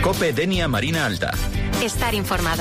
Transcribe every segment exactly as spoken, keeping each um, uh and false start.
COPE Denia Marina Alta. Estar informado.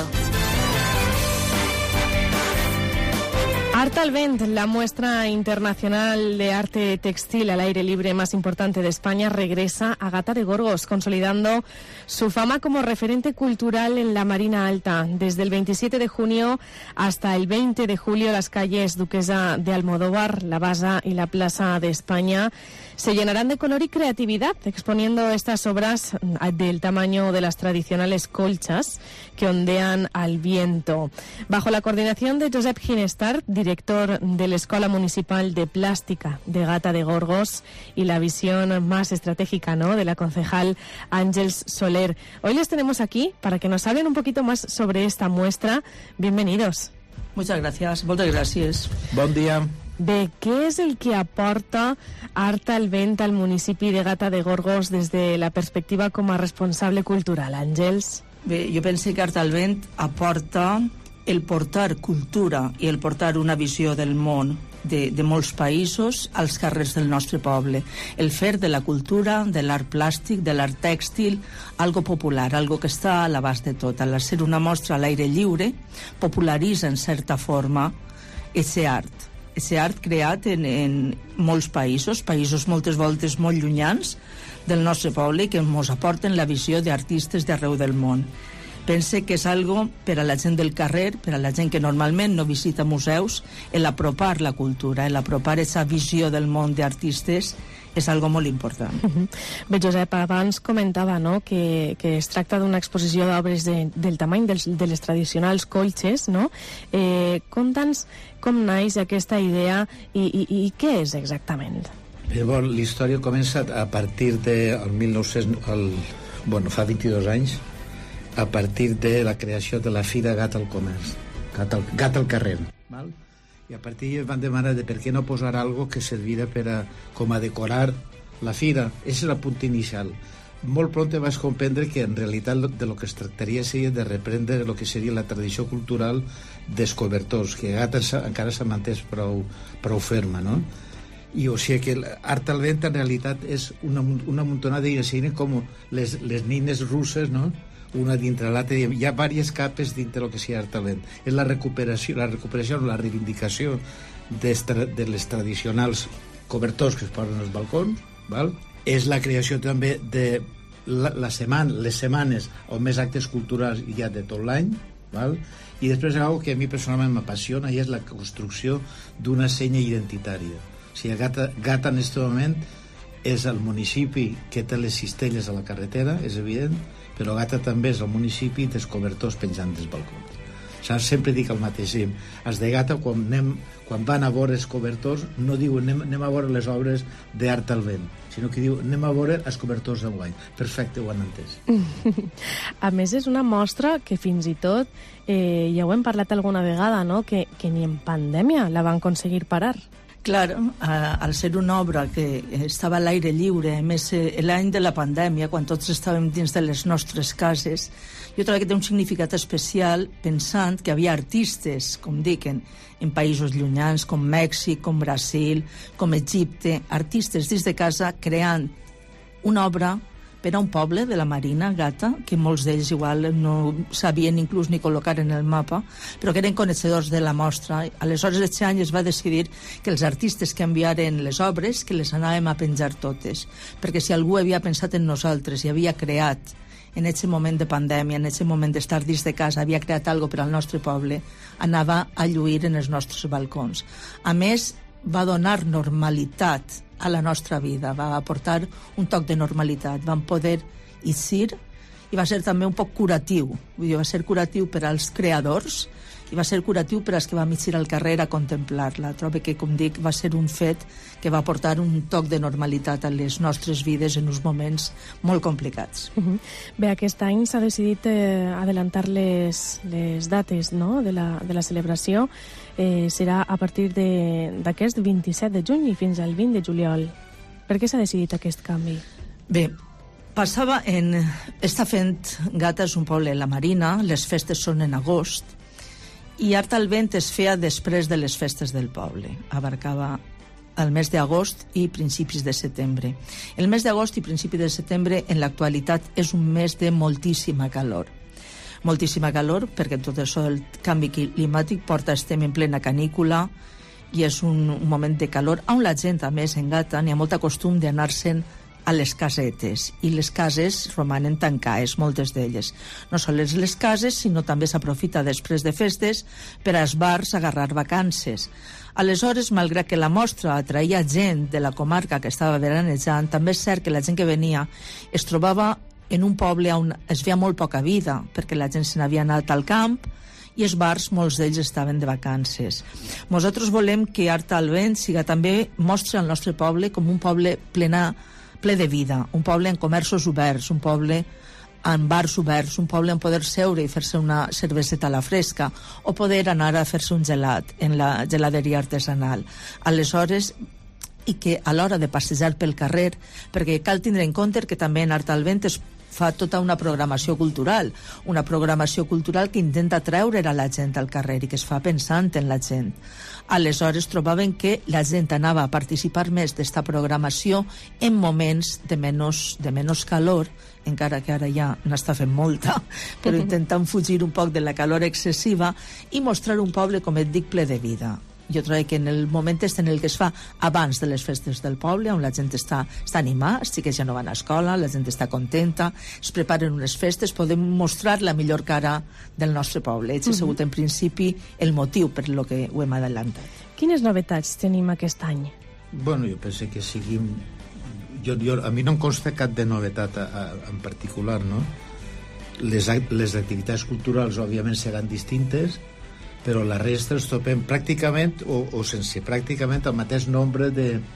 Art al Vent, la muestra internacional de arte textil al aire libre más importante de España, regresa a Gata de Gorgos, consolidando su fama como referente cultural en la Marina Alta. Desde el veintisiete de junio hasta el veinte de julio, las calles Duquesa de Almodóvar, La Basa y la Plaza de España se llenarán de color y creatividad, exponiendo estas obras del tamaño de las tradicionales colchas que ondean al viento. Bajo la coordinación de Josep Ginestar, director de la Escuela Municipal de Plástica de Gata de Gorgos, y la visión más estratégica, ¿no?, de la concejal Ángeles Soler. Hoy les tenemos aquí para que nos hablen un poquito más sobre esta muestra. Bienvenidos. Muchas gracias, moltes gràcies. Bon dia. Bé, què és el que aporta Art al Vent al municipi de Gata de Gorgos des de la perspectiva com a responsable cultural, Àngels? Bé, jo penso que Art al Vent aporta el portar cultura i el portar una visió del món de, de molts països als carrers del nostre poble. El fer de la cultura, de l'art plàstic, de l'art tèxtil, algo popular, algo que està a l'abast de tot. Al ser una mostra a l'aire lliure, popularitza en certa forma ese art. Ese art creat en, en molts països, països moltes voltes molt llunyans del nostre poble i que ens aporten la visió d'artistes d'arreu del món. Pense que és algo per a la gent del carrer, per a la gent que normalment no visita museus, el apropar la cultura, el apropar aquesta visió del món d'artistes és algo molt important. Uh-huh. Bé, Josep, abans comentava, no?, que, que es tracta d'una exposició d'obres de, del tamany dels, de les tradicionals colxes, no? Eh, Conta'ns com naix aquesta idea i, i, i què és exactament? Bé, bon, la història comença a partir del mil nou-cents... El, bueno, fa vint-i-dos anys, a partir de la creació de la Fira Gata al Comerç, Gata al, Gata al carrer, val? I a partir d'ahí van demanar de per què no posar algo que servira per a, com a decorar la fira. Ese és el punt inicial. Molt pront vaig comprendre que en realitat de lo que es tractaria seria de reprendre el que seria la tradició cultural dels cobertors, que Gata encara s'ha mantès prou, prou ferma, no? I o sigui que Art al Vent en realitat és una, una muntonada de com les, les nines russes, no?, una dintre l'altra. Hi ha diverses capes dintre del que sigui Art al Vent. És la recuperació, la recuperació, la reivindicació de les tradicionals cobertors que es posen als balcons, val? És la creació també de la, la setmana, les setmanes on més actes culturals hi ha de tot l'any, val? I després algo que a mi personalment m'apassiona i és la construcció d'una senya identitària. O sigui, Gata, Gata en aquest moment és el municipi que té les cistelles a la carretera, és evident, però Gata també és el municipi dels cobertors penjant dels balcons. O sigui, sempre dic el mateix. Els de Gata, quan, anem, quan van a veure els cobertors, no diuen anem, anem a veure les obres d'Art al Vent, sinó que diu anem a veure els cobertors d'enguany. Perfecte, ho han entès. A més, és una mostra que fins i tot, eh, ja ho hem parlat alguna vegada, no?, que, que ni en pandèmia la van aconseguir parar. Clar, al ser una obra que estava a l'aire lliure, a més l'any de la pandèmia, quan tots estàvem dins de les nostres cases, jo trobo que té un significat especial pensant que havia artistes, com dic, en, en països llunyans, com Mèxic, com Brasil, com Egipte, artistes des de casa creant una obra per a un poble de la Marina, Gata, que molts d'ells igual no sabien inclús ni col·locar en el mapa, però que eren coneixedors de la mostra. Aleshores, aquest any es va decidir que els artistes que enviaren les obres, que les anàvem a penjar totes, perquè si algú havia pensat en nosaltres i havia creat en aquest moment de pandèmia, en aquest moment d'estar dins de casa, havia creat alguna per al nostre poble, anava a lluir en els nostres balcons. A més, va donar normalitat a la nostra vida, va aportar un toc de normalitat, vam poder eixir i va ser també un poc curatiu, vull dir, va ser curatiu per als creadors i va ser curatiu per als que vam eixir al carrer a contemplar-la. Trobo que, com dic, va ser un fet que va aportar un toc de normalitat a les nostres vides en uns moments molt complicats. Uh-huh. Bé, aquest any s'ha decidit eh, adelantar les, les dates, no?, de la, de la celebració. Eh, serà a partir d'aquest vint-i-set de juny i fins al vint de juliol. Per què s'ha decidit aquest canvi? Bé, passava en... Està fent... Gata és un poble, la Marina, les festes són en agost, i Art al Vent es feia després de les festes del poble. Abarcava al mes d'agost i principis de setembre. El mes d'agost i principis de setembre en l'actualitat és un mes de moltíssima calor. Moltíssima calor perquè tot això del canvi climàtic porta, estem en plena canícula i és un, un moment de calor on la gent a més en Gata n'hi ha molta costum d'anar-se'n a les casetes i les cases romanen tancades, moltes d'elles. No sols les cases, sinó també s'aprofita després de festes per als bars agarrar vacances. Aleshores, malgrat que la mostra atraïa gent de la comarca que estava veranejant, també és cert que la gent que venia es trobava en un poble on es veia molt poca vida, perquè la gent se n'havia anat al camp i els bars, molts d'ells estaven de vacances. Nosaltres volem que Art al Vent siga també mostra el nostre poble com un poble plena ple de vida, un poble en comerços oberts, un poble en bars oberts, un poble en poder seure i fer-se una cerveseta a la fresca o poder anar a fer-se un gelat en la geladeria artesanal. Aleshores, i que a l'hora de passejar pel carrer, perquè cal tindre en compte que també en Art al Vent es fa tota una programació cultural, una programació cultural que intenta treure a la gent al carrer i que es fa pensant en la gent. Aleshores trobaven que la gent anava a participar més d'esta programació en moments de menys, de menys calor, encara que ara ja n'està fent molta, però intentant fugir un poc de la calor excessiva i mostrar un poble, com et dic, ple de vida. Jo crec que en el moment és en el que es fa abans de les festes del poble, on la gent està, està animada, els xiquets ja no van a escola, la gent està contenta, es preparen unes festes, podem mostrar la millor cara del nostre poble. Aquest ha sigut en principi el motiu per lo que ho hem adelantat. Quines novetats tenim aquest any? Bueno, jo penso que siguin... Jo, jo, a mi no em consta cap de novetat a, a, en particular, no? Les, les activitats culturals, òbviament, seran distintes, però la resta els topem pràcticament o, o sense pràcticament el mateix nombre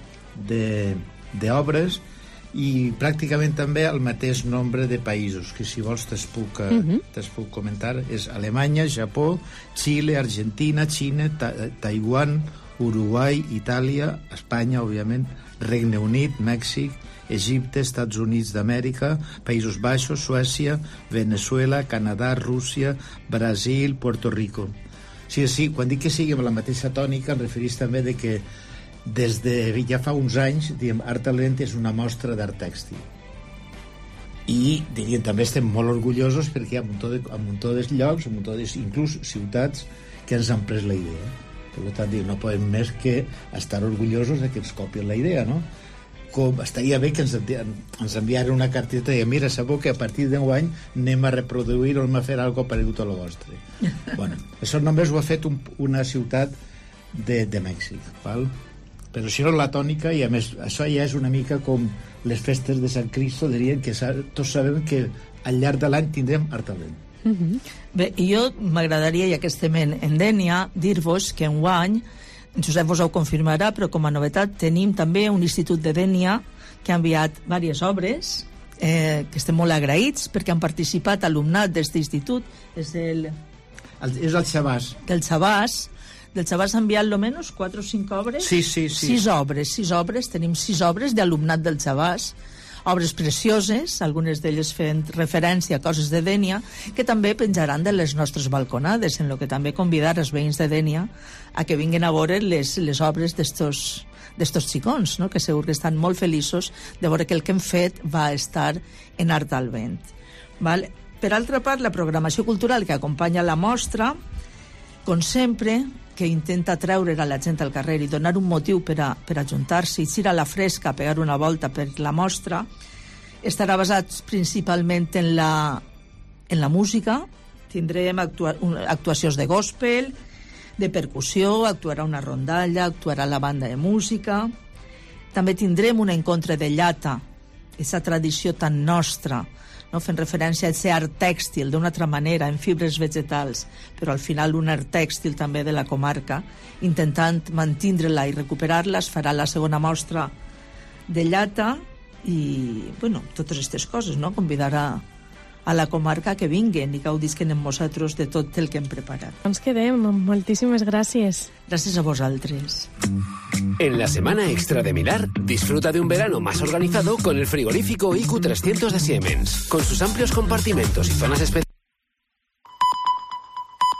d'obres i pràcticament també el mateix nombre de països, que si vols te'ls puc, uh-huh. te'ls puc comentar. És Alemanya, Japó, Xile, Argentina, Xina, Ta Taiwan, Uruguai, Itàlia, Espanya, òbviament, Regne Unit, Mèxic, Egipte, Estats Units d'Amèrica, Països Baixos, Suècia, Venezuela, Canadà, Rússia, Brasil, Puerto Rico. Sí, sí, quan dic que sigui amb la mateixa tònica em referís també de que des de ja fa uns anys, diguem, Art al Vent és una mostra d'art tèxtil. I, diríem, també estem molt orgullosos perquè hi ha un muntó de, un muntó de llocs, un muntó de, inclús ciutats que ens han pres la idea. Per tant, no podem més que estar orgullosos de que ens copien la idea, no? Com estaria bé que ens, ens enviaren una carteta i dir, mira, sabeu que a partir d'enguany anem a reproduir o anem a fer alguna cosa paregut a lo vostre. Bueno, això només ho ha fet un, una ciutat de, de Mèxic, val? Però això és la tònica i a més això ja és una mica com les festes de Sant Cristo, dirien que tots sabem que al llarg de l'any tindrem Art al Vent. Uh-huh. Bé, i jo m'agradaria, ja que estem en, en Dénia, dir-vos que enguany Josep vos ho confirmarà, però com a novetat tenim també un institut de Dénia que ha enviat diverses obres eh, que estem molt agraïts perquè han participat alumnat d'aquest institut. És el... el és el Xabàs. Del Xabàs. Del Xabàs ha enviat almenys quatre o cinc obres. Sí, sí, sí. Sis obres, sis obres. Tenim sis obres d'alumnat del Xabàs. Obres precioses, algunes d'elles fent referència a coses de Dénia, que també penjaran de les nostres balconades, en lo que també convidar els veïns de Dénia a que vinguin a veure les, les obres d'estos d'estos xicons, no? Que segur que estan molt feliços de veure que el que hem fet va estar en Art al Vent. Val? Per altra part, la programació cultural que acompanya la mostra, com sempre, que intenta treure a la gent al carrer i donar un motiu per a, per a juntar-se i ir a la fresca a pegar una volta per la mostra, estarà basat principalment en la, en la música. Tindrem actua, actuacions de gospel, de percussió, actuarà una rondalla, actuarà la banda de música. També tindrem un encontre de llata, aquesta tradició tan nostra, no? Fent referència a ser art tèxtil d'una altra manera, en fibres vegetals, però al final un art tèxtil també de la comarca, intentant mantindre-la i recuperar-la. Es farà la segona mostra de llata i, bueno, totes aquestes coses, no? Convidar a, a la comarca que vinguen i gaudisquen amb nosaltres de tot el que hem preparat. Ens quedem. Moltíssimes gràcies. Gràcies a vosaltres. En la semana extra de Milar, disfruta de un verano más organizado con el frigorífico I Q trescientos de Siemens, con sus amplios compartimentos y zonas especiales.